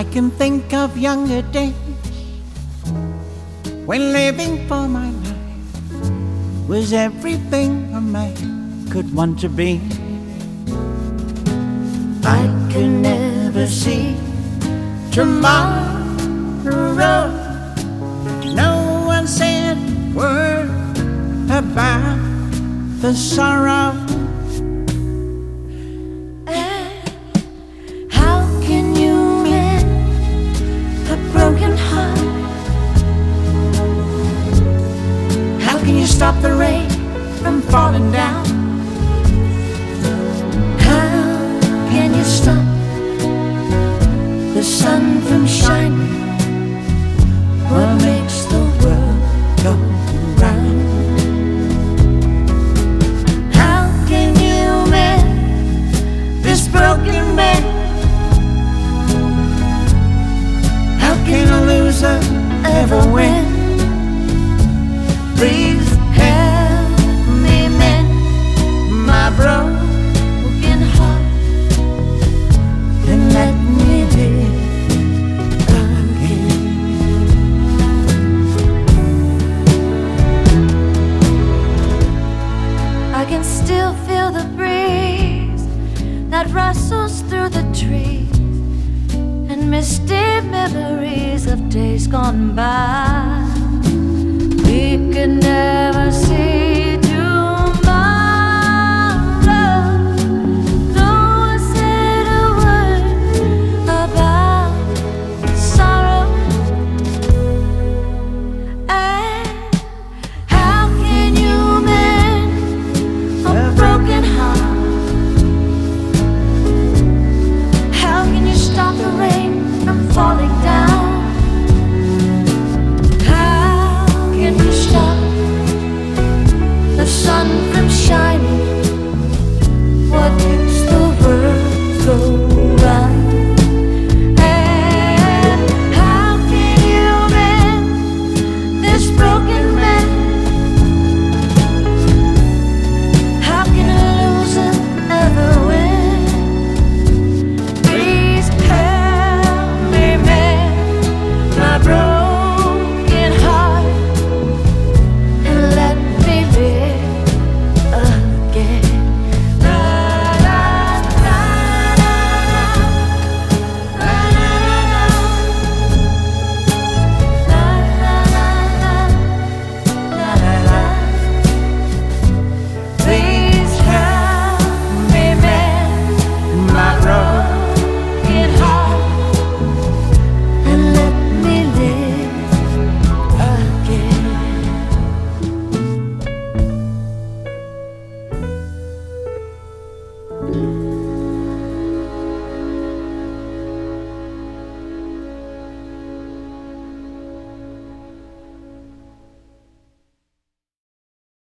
can think of younger days when living for my life was everything a man could want to be. I could never see tomorrow. No one said a word about the sorrow. How can you mend a broken heart? How can you stop the rain from falling down? How can you stop the sun from shining? What makes the world go round? How can you mend This broken man, how can a loser ever win? Please help me mend my broken heart and let me live again. I can still feel the breeze that rustles through the trees, and misty memories of days gone by. We could never